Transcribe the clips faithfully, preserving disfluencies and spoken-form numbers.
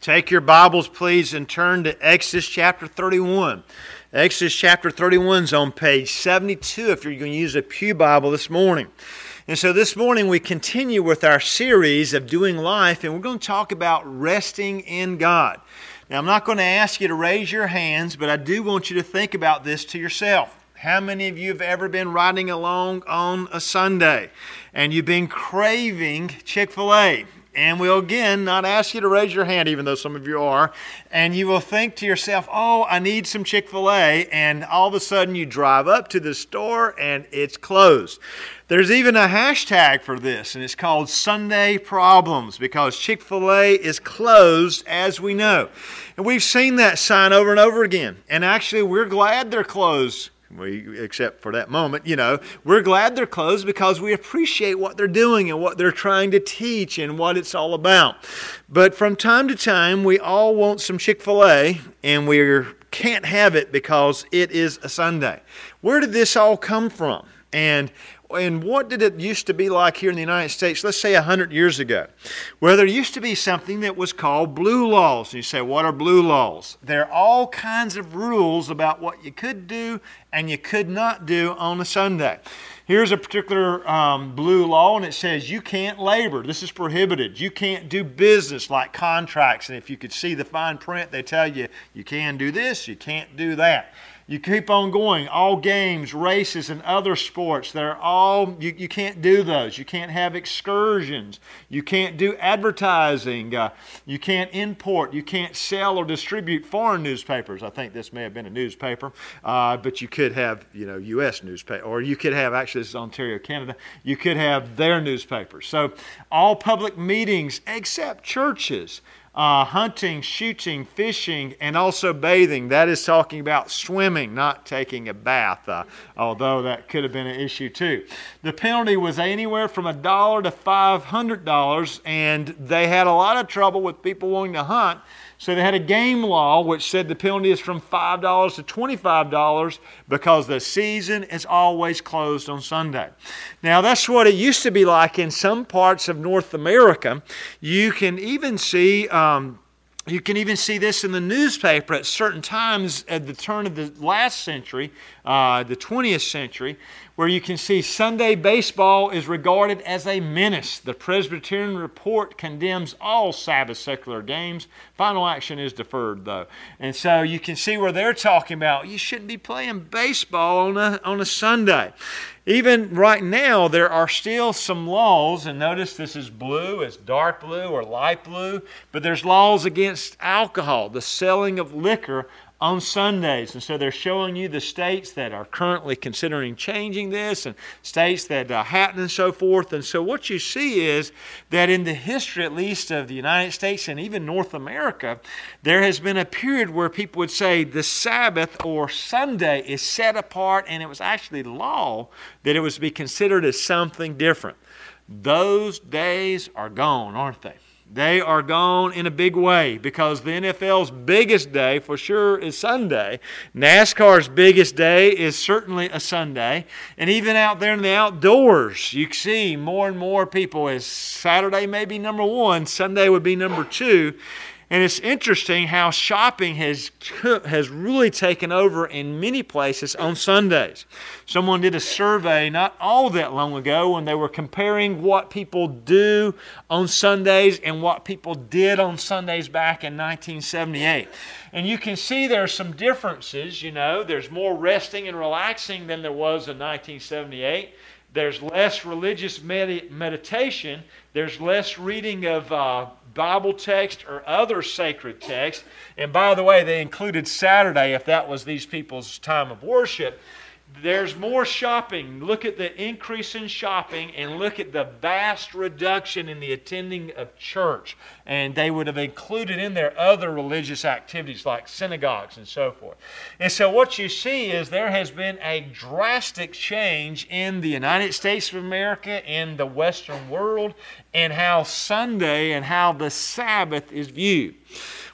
Take your Bibles, please, and turn to Exodus chapter thirty-one. Exodus chapter thirty-one is on page seventy-two if you're going to use a pew Bible this morning. And so this morning we continue with our series of Doing Life, and we're going to talk about resting in God. Now, I'm not going to ask you to raise your hands, but I do want you to think about this to yourself. How many of you have ever been riding along on a Sunday and you've been craving Chick-fil-A? And we'll again not ask you to raise your hand, even though some of you are, and you will think to yourself, oh, I need some Chick-fil-A, and all of a sudden you drive up to the store and it's closed. There's even a hashtag for this, and it's called Sunday Problems, because Chick-fil-A is closed, as we know. And we've seen that sign over and over again, and actually we're glad they're closed. We, except for that moment, you know, we're glad they're closed because we appreciate what they're doing and what they're trying to teach and what it's all about. But from time to time, we all want some Chick-fil-A, and we can't have it because it is a Sunday. Where did this all come from? And And what did it used to be like here in the United States, let's say one hundred years ago? Well, there used to be something that was called blue laws. And you say, what are blue laws? There are all kinds of rules about what you could do and you could not do on a Sunday. Here's a particular um, blue law, and it says you can't labor. This is prohibited. You can't do business like contracts. And if you could see the fine print, they tell you you can do this, you can't do that. You keep on going. All games, races, and other sports, they're all, you, you can't do those. You can't have excursions. You can't do advertising. Uh, you can't import. You can't sell or distribute foreign newspapers. I think this may have been a newspaper, uh, but you could have, you know, U S newspaper, or you could have, actually this is Ontario, Canada, you could have their newspapers. So all public meetings except churches. Uh, hunting, shooting, fishing, and also bathing. That is talking about swimming, not taking a bath, uh, although that could have been an issue too. The penalty was anywhere from a dollar to five hundred dollars, and they had a lot of trouble with people wanting to hunt. So they had a game law which said the penalty is from five dollars to twenty-five dollars because the season is always closed on Sunday. Now that's what it used to be like in some parts of North America. You can even see um, you can even see this in the newspaper at certain times at the turn of the last century, uh, the twentieth century, where you can see Sunday baseball is regarded as a menace. The Presbyterian Report condemns all Sabbath secular games. Final action is deferred, though. And so you can see where they're talking about you shouldn't be playing baseball on a, on a Sunday. Even right now, there are still some laws, and notice this is blue, it's dark blue or light blue, but there's laws against alcohol, the selling of liquor on Sundays. And so they're showing you the states that are currently considering changing this and states that uh, happen and so forth. And so what you see is that in the history, at least of the United States and even North America, there has been a period where people would say the Sabbath or Sunday is set apart, and it was actually law that it was to be considered as something different. Those days are gone, aren't they? They are gone in a big way because the N F L's biggest day for sure is Sunday. NASCAR's biggest day is certainly a Sunday. And even out there in the outdoors, you see more and more people as Saturday may be number one, Sunday would be number two. And it's interesting how shopping has, has really taken over in many places on Sundays. Someone did a survey not all that long ago when they were comparing what people do on Sundays and what people did on Sundays back in nineteen seventy-eight. And you can see there are some differences, you know. There's more resting and relaxing than there was in nineteen seventy-eight. There's less religious med- meditation. There's less reading of uh, Bible text or other sacred text. And by the way, they included Saturday if that was these people's time of worship. There's more shopping. Look at the increase in shopping and look at the vast reduction in the attending of church. And they would have included in there other religious activities like synagogues and so forth. And so what you see is there has been a drastic change in the United States of America, in the Western world, and how Sunday and how the Sabbath is viewed.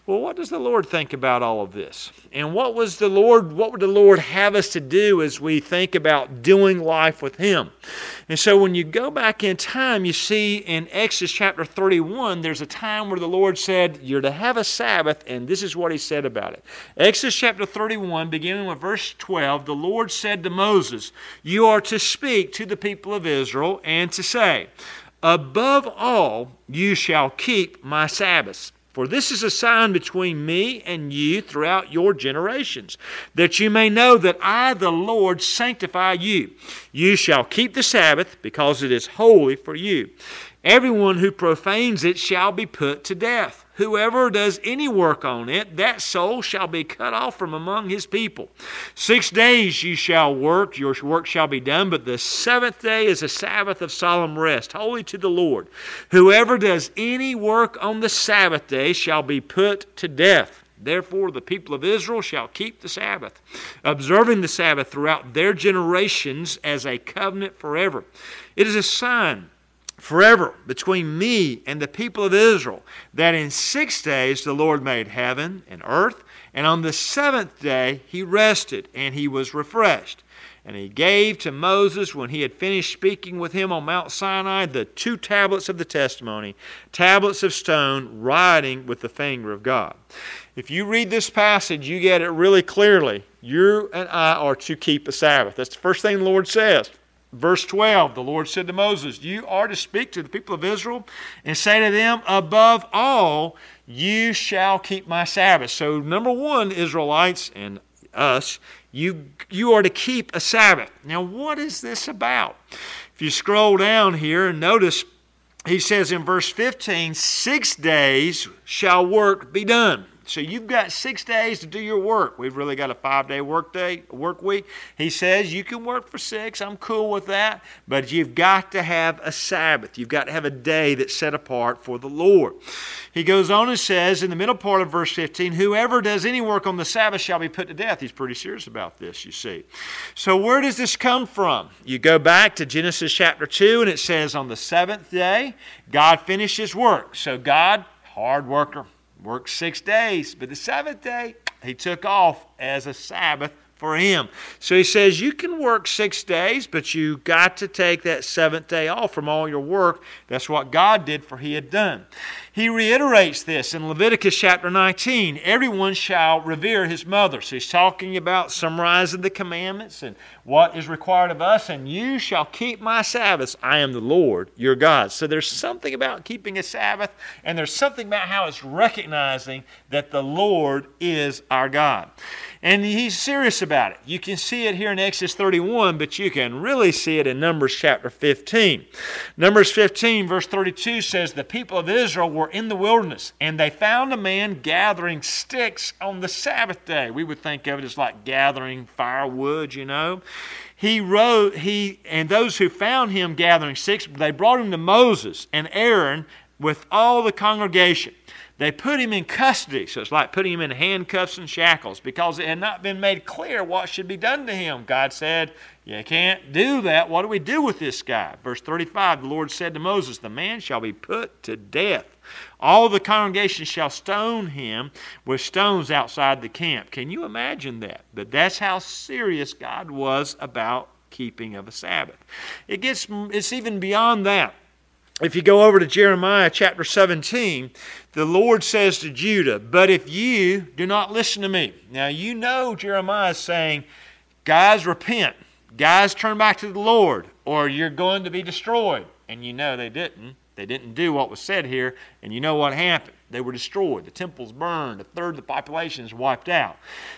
Well, what does the Lord think about all of this? And what was the Lord, what would the Lord have us to do as we think about doing life with Him? And so when you go back in time, you see in Exodus chapter thirty-one, there's a time where the Lord said, you're to have a Sabbath, and this is what He said about it. Exodus chapter thirty-one, beginning with verse twelve, the Lord said to Moses, you are to speak to the people of Israel and to say, above all, you shall keep my Sabbaths. For this is a sign between me and you throughout your generations, that you may know that I, the Lord, sanctify you. You shall keep the Sabbath, because it is holy for you. Everyone who profanes it shall be put to death. Whoever does any work on it, that soul shall be cut off from among his people. Six days you shall work, your work shall be done, but the seventh day is a Sabbath of solemn rest, holy to the Lord. Whoever does any work on the Sabbath day shall be put to death. Therefore the people of Israel shall keep the Sabbath, observing the Sabbath throughout their generations as a covenant forever. It is a sign forever between me and the people of Israel, that in six days the Lord made heaven and earth, and on the seventh day He rested, and He was refreshed. And He gave to Moses, when he had finished speaking with him on Mount Sinai, the two tablets of the testimony, tablets of stone, writing with the finger of God. If you read this passage, you get it really clearly. You and I are to keep a Sabbath. That's the first thing the Lord says. Verse twelve, the Lord said to Moses, you are to speak to the people of Israel and say to them, above all, you shall keep my Sabbath. So number one, Israelites and us, you, you are to keep a Sabbath. Now what is this about? If you scroll down here and notice, he says in verse fifteen, six days shall work be done. So you've got six days to do your work. We've really got a five-day work day, work week. He says you can work for six. I'm cool with that. But you've got to have a Sabbath. You've got to have a day that's set apart for the Lord. He goes on and says in the middle part of verse fifteen, whoever does any work on the Sabbath shall be put to death. He's pretty serious about this, you see. So where does this come from? You go back to Genesis chapter two, and it says on the seventh day, God finished His work. So God, hard worker, worked six days, but the seventh day, He took off as a Sabbath for Him. So He says you can work six days, but you got to take that seventh day off from all your work. That's what God did, for He had done. He reiterates this in Leviticus chapter nineteen. Everyone shall revere his mother. So He's talking about summarizing the commandments and what is required of us. And you shall keep my Sabbaths. I am the Lord your God. So there's something about keeping a Sabbath, and there's something about how it's recognizing that the Lord is our God. And He's serious about it. You can see it here in Exodus thirty-one, but you can really see it in Numbers chapter fifteen. Numbers fifteen verse thirty-two says, the people of Israel were in the wilderness, and they found a man gathering sticks on the Sabbath day. We would think of it as like gathering firewood, you know. He wrote, he and those who found him gathering sticks, they brought him to Moses and Aaron with all the congregation. They put him in custody, so it's like putting him in handcuffs and shackles, because it had not been made clear what should be done to him. God said, you can't do that. What do we do with this guy? Verse thirty-five, the Lord said to Moses, the man shall be put to death. All the congregation shall stone him with stones outside the camp. Can you imagine that? But that's how serious God was about keeping of a Sabbath. It gets, it's even beyond that. If you go over to Jeremiah chapter seventeen, the Lord says to Judah, but if you do not listen to me. Now you know Jeremiah is saying, guys, repent. Guys, turn back to the Lord, or you're going to be destroyed. And you know they didn't. They didn't do what was said here, and you know what happened. They were destroyed. The temple's burned. A third of the population is wiped out.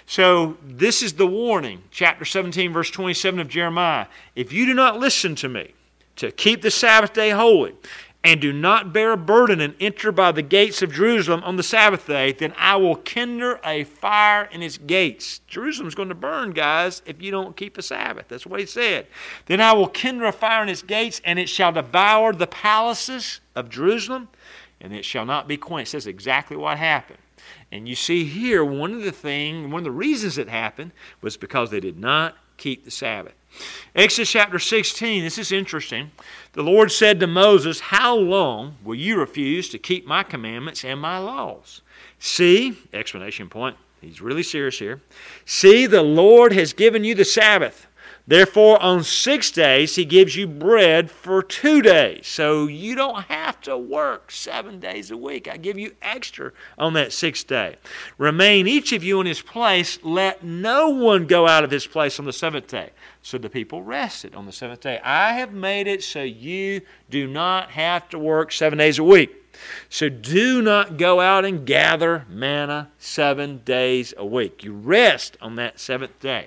So this is the warning. Chapter seventeen, verse twenty-seven of Jeremiah. If you do not listen to me, to keep the Sabbath day holy, and do not bear a burden and enter by the gates of Jerusalem on the Sabbath day, then I will kindle a fire in its gates. Jerusalem's going to burn, guys, if you don't keep a Sabbath. That's what he said. Then I will kindle a fire in its gates, and it shall devour the palaces of Jerusalem, and it shall not be quenched. That's exactly what happened. And you see here, one of the things, one of the reasons it happened was because they did not keep the Sabbath. Exodus chapter sixteen, this is interesting. The Lord said to Moses, how long will you refuse to keep my commandments and my laws? See, explanation point, he's really serious here. See, the Lord has given you the Sabbath. Therefore, on six days, he gives you bread for two days. So you don't have to work seven days a week. I give you extra on that sixth day. Remain each of you in his place. Let no one go out of his place on the seventh day. So the people rested on the seventh day. I have made it so you do not have to work seven days a week. So do not go out and gather manna seven days a week. You rest on that seventh day.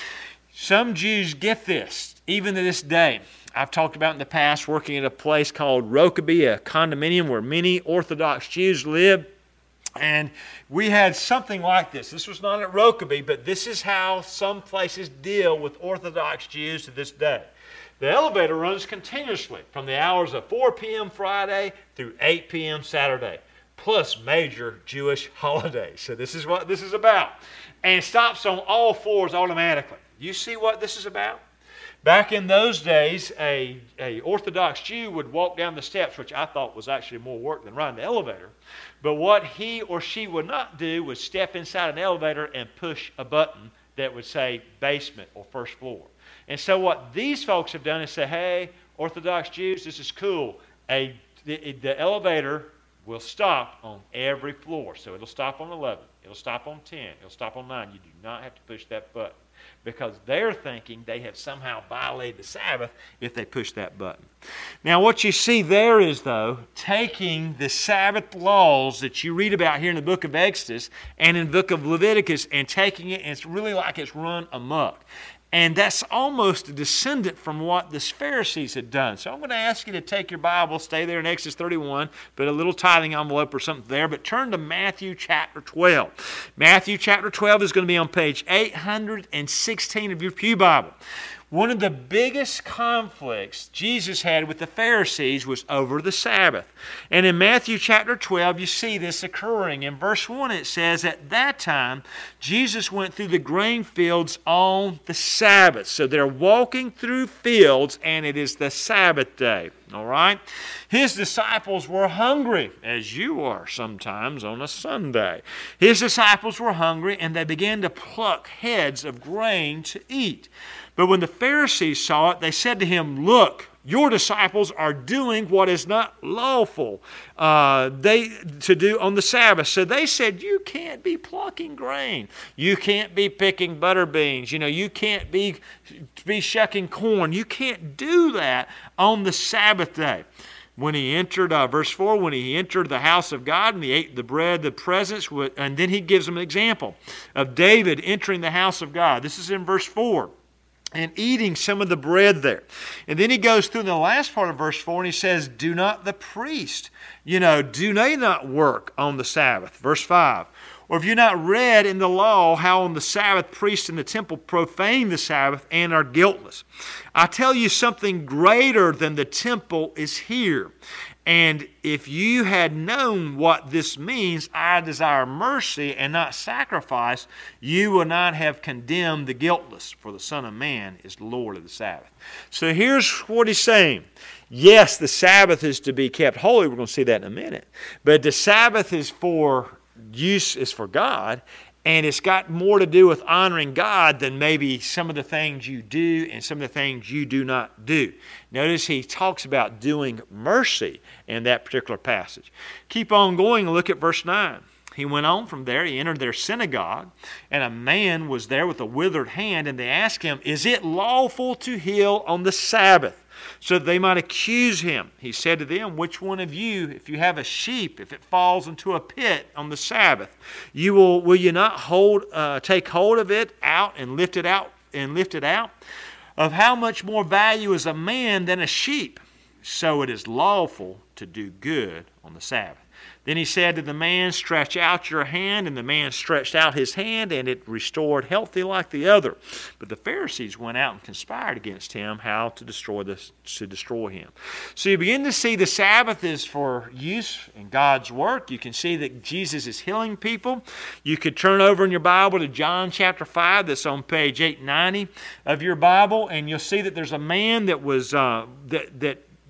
Some Jews get this, even to this day. I've talked about in the past working at a place called Rokeby, a condominium where many Orthodox Jews live. And we had something like this. This was not at Rokeby, but this is how some places deal with Orthodox Jews to this day. The elevator runs continuously from the hours of four p.m. Friday through eight p.m. Saturday, plus major Jewish holidays. So this is what this is about. And it stops on all fours automatically. You see what this is about? Back in those days, a, a Orthodox Jew would walk down the steps, which I thought was actually more work than riding the elevator. But what he or she would not do was step inside an elevator and push a button that would say basement or first floor. And so what these folks have done is say, hey, Orthodox Jews, this is cool. A, the, the elevator will stop on every floor. So it'll stop on eleven. It'll stop on ten. It'll stop on nine. You do not have to push that button, because they're thinking they have somehow violated the Sabbath if they push that button. Now what you see there is, though, taking the Sabbath laws that you read about here in the book of Exodus and in the book of Leviticus and taking it, and it's really like it's run amok. And that's almost a descendant from what the Pharisees had done. So I'm going to ask you to take your Bible, stay there in Exodus thirty-one, put a little tithing envelope or something there, but turn to Matthew chapter twelve. Matthew chapter twelve is going to be on page eight hundred sixteen of your Pew Bible. One of the biggest conflicts Jesus had with the Pharisees was over the Sabbath. And in Matthew chapter twelve, you see this occurring. In verse one, it says, at that time, Jesus went through the grain fields on the Sabbath. So they're walking through fields, and it is the Sabbath day. All right? His disciples were hungry, as you are sometimes on a Sunday. His disciples were hungry, and they began to pluck heads of grain to eat. But when the Pharisees saw it, they said to him, look, your disciples are doing what is not lawful uh, they to do on the Sabbath. So they said, you can't be plucking grain. You can't be picking butter beans. You know, you can't be, be shucking corn. You can't do that on the Sabbath day. When he entered, uh, verse four, when he entered the house of God and he ate the bread, the presence, and then he gives them an example of David entering the house of God. This is in verse four. And eating some of the bread there. And then he goes through the last part of verse four and he says, do not the priest, you know, do they not work on the Sabbath? Verse five. Or have you not read in the law how on the Sabbath priests in the temple profane the Sabbath and are guiltless? I tell you, something greater than the temple is here. And if you had known what this means, I desire mercy and not sacrifice, you would not have condemned the guiltless, for the Son of Man is Lord of the Sabbath. So here's what he's saying. Yes, the Sabbath is to be kept holy. We're going to see that in a minute. But the Sabbath is for use, is for God. And it's got more to do with honoring God than maybe some of the things you do and some of the things you do not do. Notice he talks about doing mercy in that particular passage. Keep on going and look at verse nine. He went on from there. He entered their synagogue, and a man was there with a withered hand, and they asked him, is it lawful to heal on the Sabbath? So that they might accuse him. He said to them, which one of you, if you have a sheep, if it falls into a pit on the Sabbath, you will will you not hold uh, take hold of it out and lift it out and lift it out? Of how much more value is a man than a sheep? So it is lawful to do good on the Sabbath. Then he said to the man, stretch out your hand. And the man stretched out his hand, and it restored healthy like the other. But the Pharisees went out and conspired against him how to destroy this, to destroy him. So you begin to see the Sabbath is for use in God's work. You can see that Jesus is healing people. You could turn over in your Bible to John chapter five. That's on page eight ninety of your Bible. And you'll see that there's a man that was uh, that that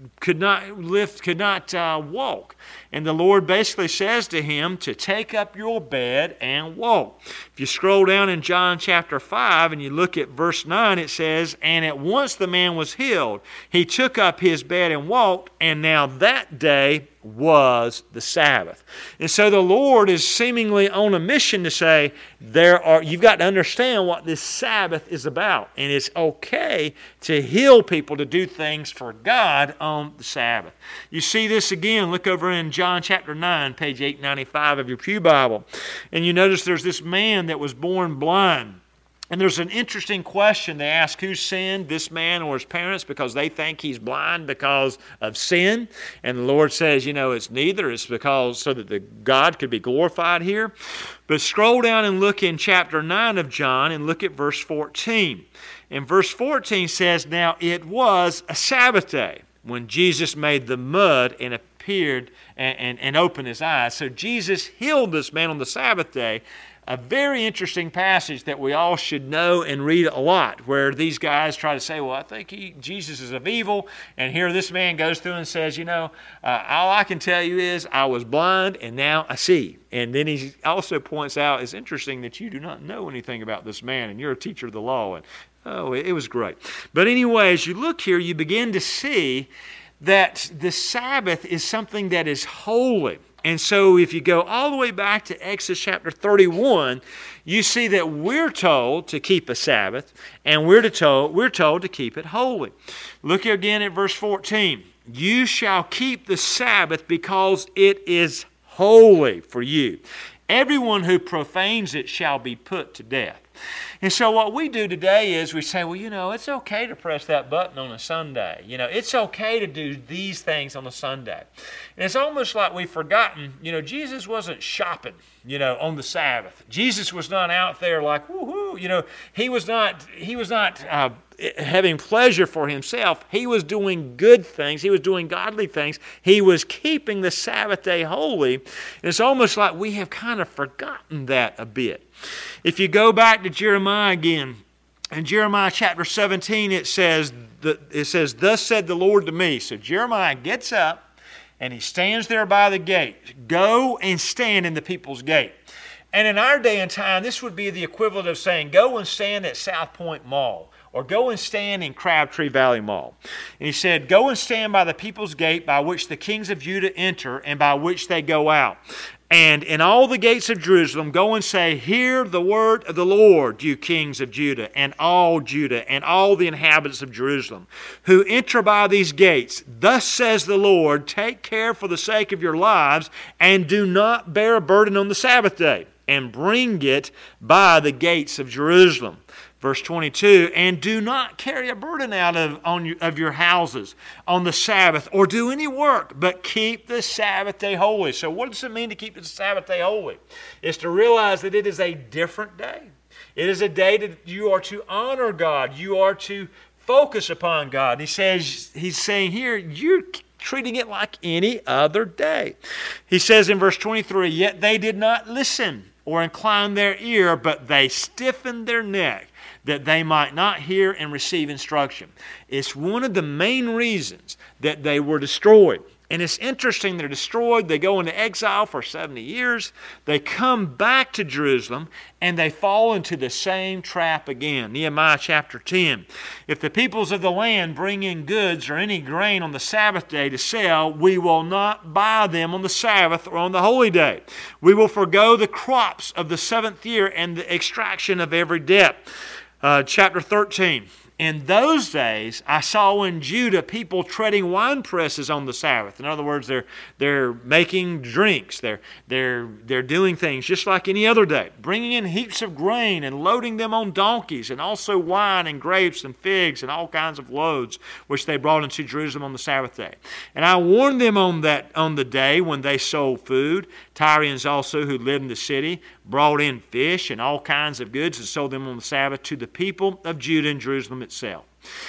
could not lift, could not uh, walk. And the Lord basically says to him to take up your bed and walk. If you scroll down in John chapter five and you look at verse nine, it says, "And at once the man was healed. He took up his bed and walked, and now that day was the Sabbath." And so the Lord is seemingly on a mission to say, there are you've got to understand what this Sabbath is about. And it's okay to heal people, to do things for God on the Sabbath. You see this again. Look over in John chapter nine, page eight ninety-five of your Pew Bible. And you notice there's this man that was born blind. And there's an interesting question. They ask who sinned, this man or his parents, because they think he's blind because of sin. And the Lord says, you know, it's neither. It's because so that the God could be glorified here. But scroll down and look in chapter nine of John and look at verse fourteen. And verse fourteen says, "Now it was a Sabbath day when Jesus made the mud and appeared and, and, and opened his eyes." So Jesus healed this man on the Sabbath day. A very interesting passage that we all should know and read a lot, where these guys try to say, well, I think he, Jesus is of evil, and here this man goes through and says, you know, uh, all I can tell you is I was blind and now I see. And then he also points out, it's interesting that you do not know anything about this man, and you're a teacher of the law. And oh, it, it was great. But anyway, as you look here, you begin to see that the Sabbath is something that is holy. And so if you go all the way back to Exodus chapter thirty-one, you see that we're told to keep a Sabbath, and we're, to told, we're told to keep it holy. Look again at verse fourteen. "You shall keep the Sabbath because it is holy for you. Everyone who profanes it shall be put to death." And so what we do today is we say, well, you know, it's okay to press that button on a Sunday. You know, it's okay to do these things on a Sunday. And it's almost like we've forgotten, you know, Jesus wasn't shopping, you know, on the Sabbath. Jesus was not out there like, woo-hoo, you know, he was not, he was not uh, having pleasure for himself. He was doing good things. He was doing godly things. He was keeping the Sabbath day holy. And it's almost like we have kind of forgotten that a bit. If you go back to Jeremiah again, in Jeremiah chapter seventeen, it says, it says, "Thus said the Lord to me." So Jeremiah gets up and he stands there by the gate. "Go and stand in the people's gate." And in our day and time, this would be the equivalent of saying, go and stand at South Point Mall, or go and stand in Crabtree Valley Mall. And he said, "Go and stand by the people's gate by which the kings of Judah enter and by which they go out. And in all the gates of Jerusalem, go and say, hear the word of the Lord, you kings of Judah, and all Judah, and all the inhabitants of Jerusalem, who enter by these gates. Thus says the Lord, take care for the sake of your lives, and do not bear a burden on the Sabbath day, and bring it by the gates of Jerusalem." Verse twenty-two, "And do not carry a burden out of, on your, of your houses on the Sabbath, or do any work, but keep the Sabbath day holy." So what does it mean to keep the Sabbath day holy? It's to realize that it is a different day. It is a day that you are to honor God. You are to focus upon God. He says, he's saying here, you're treating it like any other day. He says in verse twenty-three, "Yet they did not listen or incline their ear, but they stiffened their neck, that they might not hear and receive instruction." It's one of the main reasons that they were destroyed. And it's interesting, they're destroyed, they go into exile for seventy years, they come back to Jerusalem, and they fall into the same trap again. Nehemiah chapter ten. "If the peoples of the land bring in goods or any grain on the Sabbath day to sell, we will not buy them on the Sabbath or on the holy day. We will forego the crops of the seventh year and the extraction of every debt." Uh, chapter thirteen. "In those days I saw in Judah people treading wine presses on the Sabbath." In other words, they're they're making drinks. They're they're they're doing things just like any other day, bringing in heaps of grain and loading them on donkeys, and also wine and grapes and figs and all kinds of loads, which they brought into Jerusalem on the Sabbath day. "And I warned them on that on the day when they sold food. Tyrians also, who lived in the city, brought in fish and all kinds of goods and sold them on the Sabbath to the people of Judah and Jerusalem itself."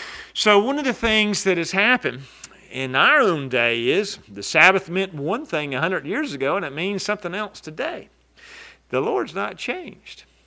So one of the things that has happened in our own day is the Sabbath meant one thing a hundred years ago, and it means something else today. The Lord's not changed.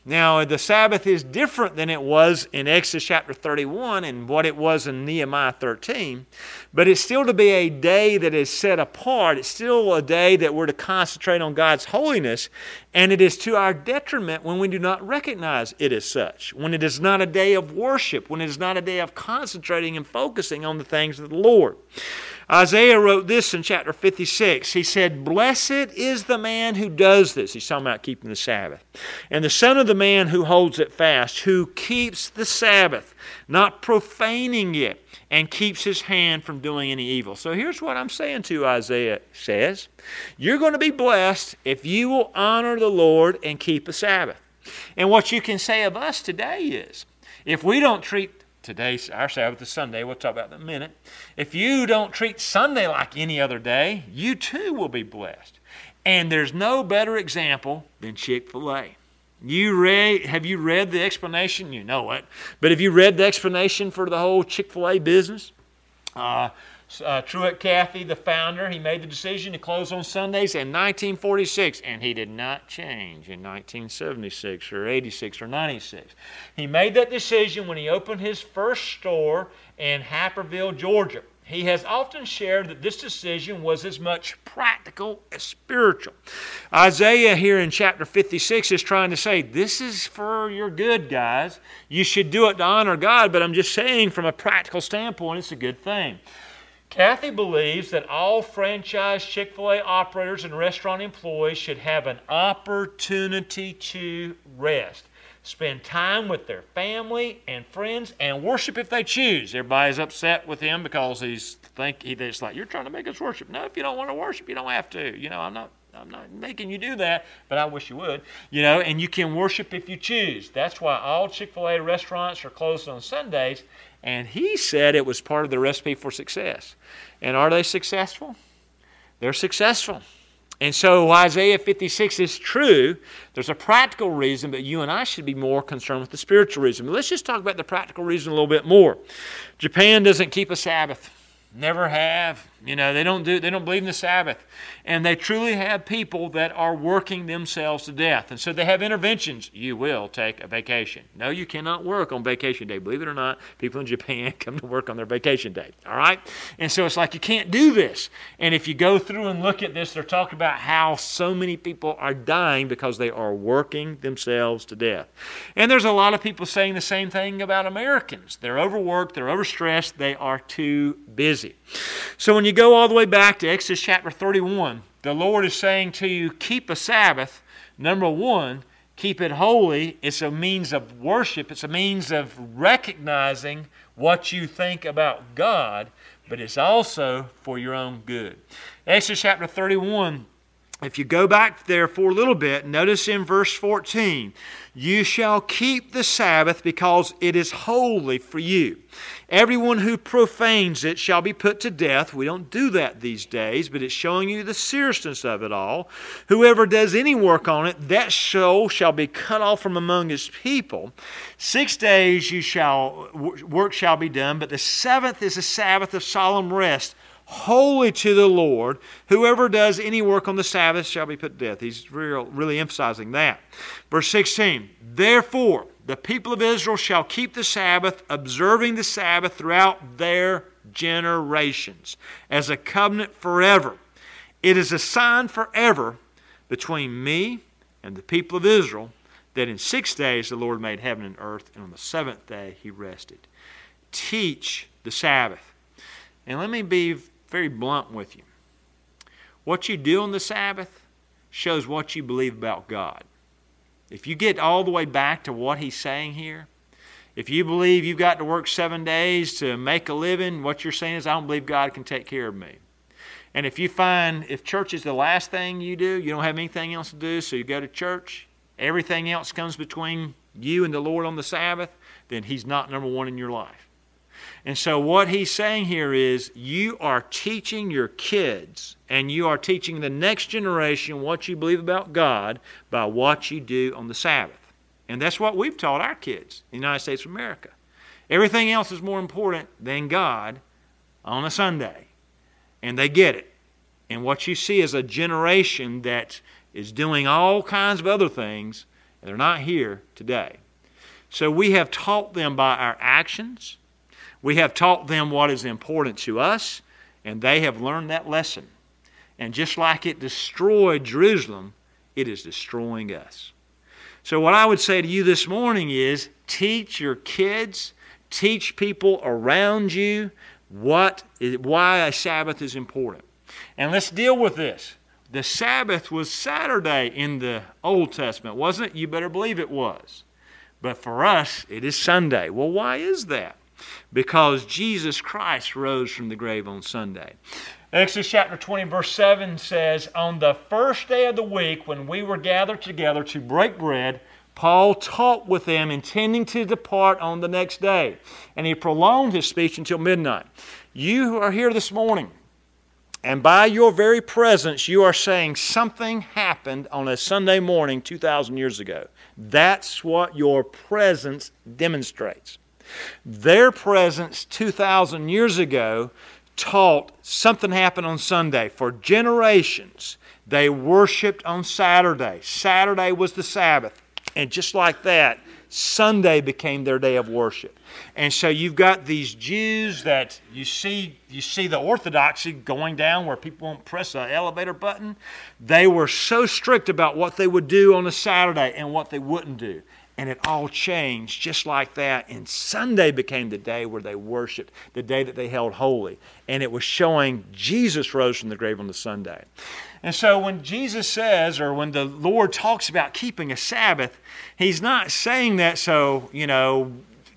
Now, the Sabbath is different than it was in Exodus chapter thirty-one and what it was in Nehemiah thirteen, but it's still to be a day that is set apart. It's still a day that we're to concentrate on God's holiness, and it is to our detriment when we do not recognize it as such, when it is not a day of worship, when it is not a day of concentrating and focusing on the things of the Lord. Isaiah wrote this in chapter fifty-six. He said, "Blessed is the man who does this." He's talking about keeping the Sabbath. "And the son of the man who holds it fast, who keeps the Sabbath, not profaning it, and keeps his hand from doing any evil." So here's what I'm saying to you, Isaiah says. You're going to be blessed if you will honor the Lord and keep the Sabbath. And what you can say of us today is, if we don't treat Today's our Sabbath is Sunday. We'll talk about that in a minute. If you don't treat Sunday like any other day, you too will be blessed. And there's no better example than Chick-fil-A. You read, have you read the explanation? You know it. But have you read the explanation for the whole Chick-fil-A business? Uh, uh, Truett Cathy, the founder, he made the decision to close on Sundays in nineteen forty-six, and he did not change in nineteen seventy-six or eighty-six or ninety-six. He made that decision when he opened his first store in Haverville, Georgia. He has often shared that this decision was as much practical as spiritual. Isaiah here in chapter fifty-six is trying to say, this is for your good, guys. You should do it to honor God, but I'm just saying from a practical standpoint, it's a good thing. Cathy believes that all franchise Chick-fil-A operators and restaurant employees should have an opportunity to rest. Spend time with their family and friends and worship if they choose. Everybody's upset with him because he's think he it's like, you're trying to make us worship. No, if you don't want to worship, you don't have to. You know, I'm not I'm not making you do that, but I wish you would. You know, and you can worship if you choose. That's why all Chick-fil-A restaurants are closed on Sundays. And he said it was part of the recipe for success. And are they successful? They're successful. And so Isaiah fifty-six is true. There's a practical reason, but you and I should be more concerned with the spiritual reason. But let's just talk about the practical reason a little bit more. Japan doesn't keep a Sabbath. Never have. You know, they don't do. They don't believe in the Sabbath. And they truly have people that are working themselves to death. And so they have interventions. You will take a vacation. No, you cannot work on vacation day. Believe it or not, people in Japan come to work on their vacation day. All right? And so it's like you can't do this. And if you go through and look at this, they're talking about how so many people are dying because they are working themselves to death. And there's a lot of people saying the same thing about Americans. They're overworked. They're overstressed. They are too busy. So when you go all the way back to Exodus chapter thirty-one, the Lord is saying to you, keep a Sabbath. Number one, keep it holy. It's a means of worship. It's a means of recognizing what you think about God, but it's also for your own good. Exodus chapter thirty-one, if you go back there for a little bit, notice in verse fourteen, you shall keep the Sabbath because it is holy for you. Everyone who profanes it shall be put to death. We don't do that these days, but it's showing you the seriousness of it all. Whoever does any work on it, that soul shall be cut off from among his people. Six days you shall work shall be done, but the seventh is a Sabbath of solemn rest, holy to the Lord. Whoever does any work on the Sabbath shall be put to death. He's real, really emphasizing that. Verse sixteen, therefore the people of Israel shall keep the Sabbath, observing the Sabbath throughout their generations, as a covenant forever. It is a sign forever between me and the people of Israel that in six days the Lord made heaven and earth, and on the seventh day he rested. Teach the Sabbath. And let me be very blunt with you. What you do on the Sabbath shows what you believe about God. If you get all the way back to what he's saying here, if you believe you've got to work seven days to make a living, what you're saying is, I don't believe God can take care of me. And if you find, if church is the last thing you do, you don't have anything else to do, so you go to church, everything else comes between you and the Lord on the Sabbath, then he's not number one in your life. And so what he's saying here is you are teaching your kids and you are teaching the next generation what you believe about God by what you do on the Sabbath. And that's what we've taught our kids in the United States of America. Everything else is more important than God on a Sunday. And they get it. And what you see is a generation that is doing all kinds of other things They're not here today. So we have taught them by our actions. We have taught them what is important to us, and they have learned that lesson. And just like it destroyed Jerusalem, it is destroying us. So what I would say to you this morning is, teach your kids, teach people around you what is, why a Sabbath is important. And let's deal with this. The Sabbath was Saturday in the Old Testament, wasn't it? You better believe it was. But for us, it is Sunday. Well, why is that? Because Jesus Christ rose from the grave on Sunday. Exodus chapter twenty, verse seven says, on the first day of the week, when we were gathered together to break bread, Paul taught with them, intending to depart on the next day. And he prolonged his speech until midnight. You who are here this morning, and by your very presence, you are saying something happened on a Sunday morning two thousand years ago. That's what your presence demonstrates. Their presence two thousand years ago taught something happened on Sunday. For generations, they worshiped on Saturday. Saturday was the Sabbath. And just like that, Sunday became their day of worship. And so you've got these Jews that you see, you see the orthodoxy going down where people won't press an elevator button. They were so strict about what they would do on a Saturday and what they wouldn't do. And it all changed just like that. And Sunday became the day where they worshiped, the day that they held holy. And it was showing Jesus rose from the grave on the Sunday. And so when Jesus says, or when the Lord talks about keeping a Sabbath, He's not saying that so, you know,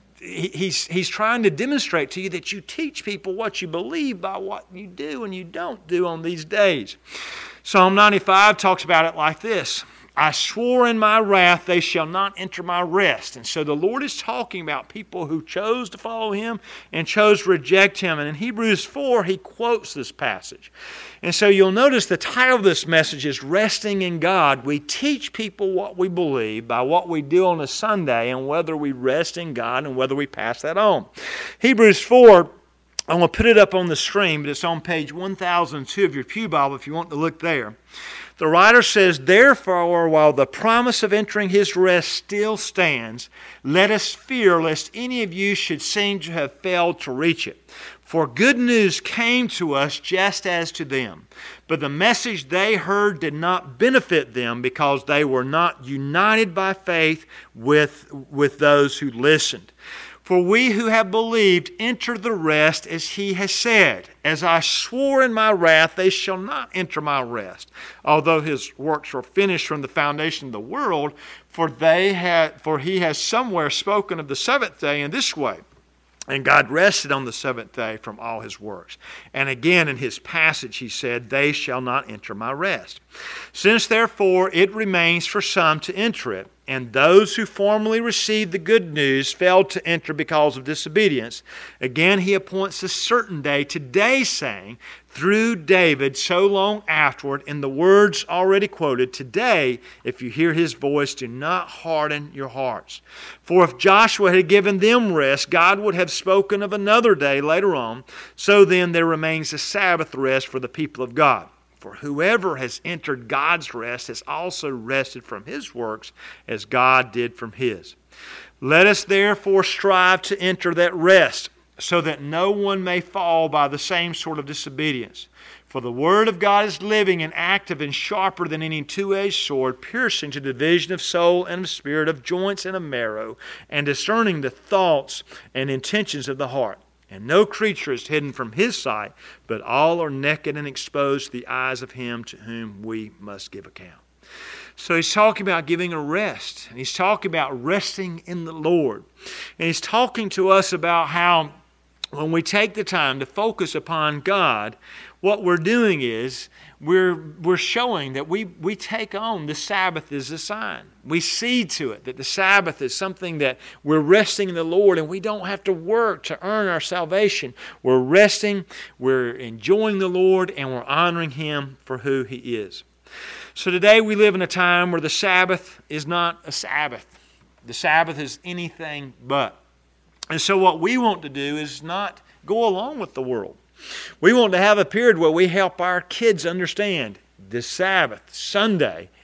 he's, he's trying to demonstrate to you that you teach people what you believe by what you do and you don't do on these days. Psalm ninety-five talks about it like this. I swore in my wrath they shall not enter my rest. And so the Lord is talking about people who chose to follow Him and chose to reject Him. And in Hebrews four, He quotes this passage. And so you'll notice the title of this message is Resting in God. We teach people what we believe by what we do on a Sunday and whether we rest in God and whether we pass that on. Hebrews four, I'm going to put it up on the screen, but it's on page one thousand two of your Pew Bible if you want to look there. The writer says, therefore, while the promise of entering His rest still stands, let us fear lest any of you should seem to have failed to reach it. For good news came to us just as to them. But the message they heard did not benefit them because they were not united by faith with, with those who listened. For we who have believed enter the rest, as He has said, as I swore in my wrath, they shall not enter my rest. Although His works were finished from the foundation of the world, for they had, for He has somewhere spoken of the seventh day in this way. And God rested on the seventh day from all His works. And again in His passage He said, they shall not enter my rest. Since therefore it remains for some to enter it, and those who formerly received the good news failed to enter because of disobedience, again He appoints a certain day today, saying, through David so long afterward, in the words already quoted, today, if you hear His voice, do not harden your hearts. For if Joshua had given them rest, God would have spoken of another day later on. So then there remains a Sabbath rest for the people of God. For whoever has entered God's rest has also rested from his works as God did from His. Let us therefore strive to enter that rest, so that no one may fall by the same sort of disobedience. For the Word of God is living and active and sharper than any two-edged sword, piercing to the division of soul and of spirit, of joints and of marrow, and discerning the thoughts and intentions of the heart. And no creature is hidden from His sight, but all are naked and exposed to the eyes of Him to whom we must give account. So He's talking about giving a rest. And He's talking about resting in the Lord. And He's talking to us about how when we take the time to focus upon God, what we're doing is we're, we're showing that we, we take on the Sabbath as a sign. We see to it that the Sabbath is something that we're resting in the Lord, and we don't have to work to earn our salvation. We're resting, we're enjoying the Lord, and we're honoring Him for who He is. So today we live in a time where the Sabbath is not a Sabbath. The Sabbath is anything but. And so what we want to do is not go along with the world. We want to have a period where we help our kids understand the Sabbath, Sunday,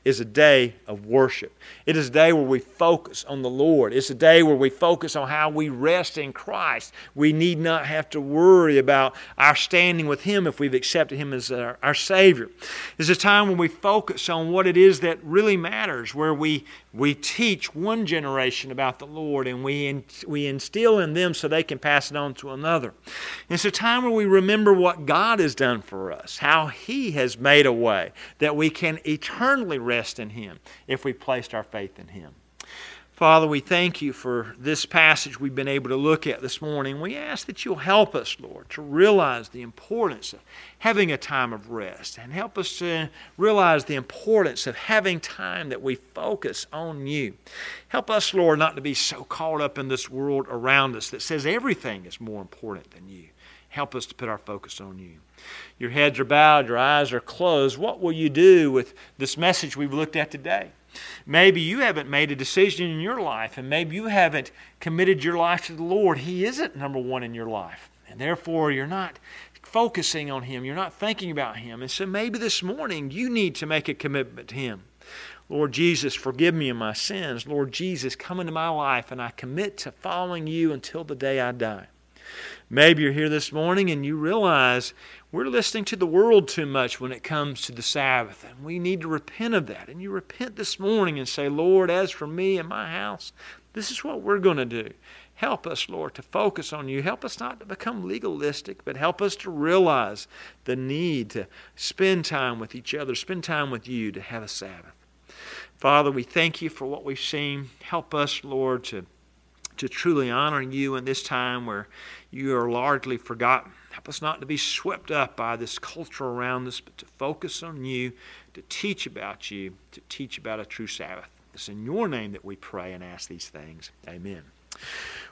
is a day of worship. It is a day where we focus on the Lord. It's a day where we focus on how we rest in Christ. We need not have to worry about our standing with Him if we've accepted Him as our, our Savior. It's a time when we focus on what it is that really matters, where we we teach one generation about the Lord and we in, we instill in them so they can pass it on to another. It's a time where we remember what God has done for us, how He has made a way that we can eternally rest in Him if we placed our faith in Him. Father, we thank You for this passage we've been able to look at this morning. We ask that You'll help us, Lord, to realize the importance of having a time of rest, and help us to realize the importance of having time that we focus on You. Help us, Lord, not to be so caught up in this world around us that says everything is more important than You. Help us to put our focus on You. Your heads are bowed, your eyes are closed. What will you do with this message we've looked at today? Maybe you haven't made a decision in your life, and maybe you haven't committed your life to the Lord. He isn't number one in your life, and therefore you're not focusing on Him. You're not thinking about Him. And so maybe this morning you need to make a commitment to Him. Lord Jesus, forgive me of my sins. Lord Jesus, come into my life, and I commit to following You until the day I die. Maybe you're here this morning and you realize we're listening to the world too much when it comes to the Sabbath, and we need to repent of that. And you repent this morning and say, Lord, as for me and my house, this is what we're going to do. Help us, Lord, to focus on You. Help us not to become legalistic, but help us to realize the need to spend time with each other, spend time with You, to have a Sabbath. Father, we thank You for what we've seen. Help us, Lord, to to truly honor You in this time where You are largely forgotten. Help us not to be swept up by this culture around us, but to focus on You, to teach about You, to teach about a true Sabbath. It's in Your name that we pray and ask these things. Amen.